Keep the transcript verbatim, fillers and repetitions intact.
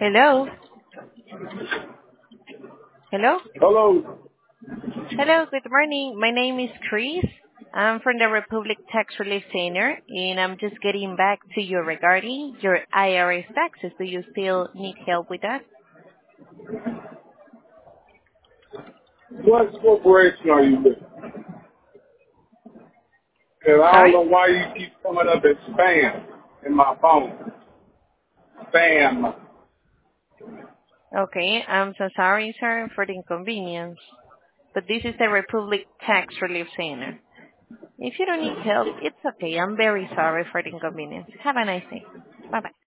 Hello. Hello. Hello. Hello. Good morning. My name is Chris. I'm from the Republic Tax Relief Center, and I'm just getting back to you regarding your I R S taxes. Do you still need help with that? What corporation are you with? Because I don't Sorry? know why you keep coming up as spam in my phone. Spam. Okay. I'm so sorry, sir, for the inconvenience, but this is the Republic Tax Relief Center. If you don't need help, it's okay. I'm very sorry for the inconvenience. Have a nice day. Bye-bye.